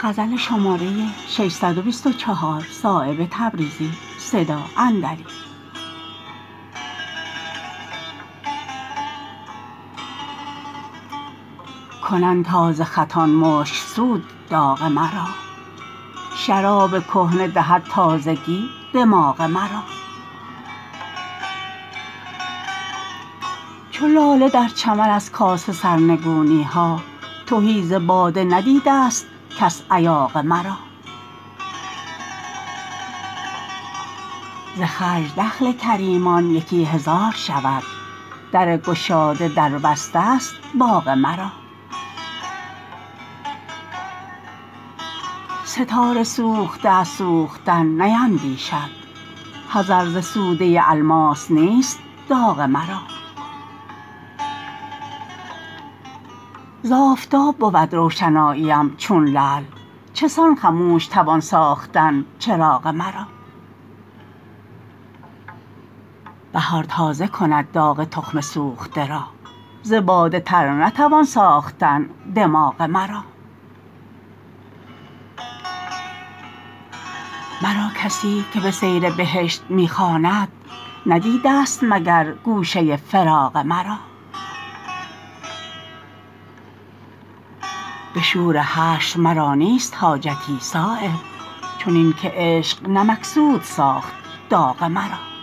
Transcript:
کنند تازه خطان مشکسود داغ مرا، شراب کهنه دهد تازگی دماغ مرا. چو لاله در چمن از کاسه سرنگونی ها، تهی ز باده ندیده است کس ایاغ مرا. ز خرج دخل کریمان یکی هزار شود، در گشاده دربسته است باغ مرا. ستاره سوخته از سوختن نیندیشد، حذر ز سوده الماس نیست داغ مرا. ز آفتاب بود روشناییم چون لعل، چسان خموش توان ساختن چراغ مرا. بهار تازه کند داغ تخم سوخته را، ز باده تر نتوان ساختن دماغ مرا. مرا کسی که به سیر بهشت می خواند، ندیده است مگر گوشه فراغ مرا. به شور حشر مرا نیست حاجتی صایب، چنین که عشق نمکسود ساخت داغ مرا.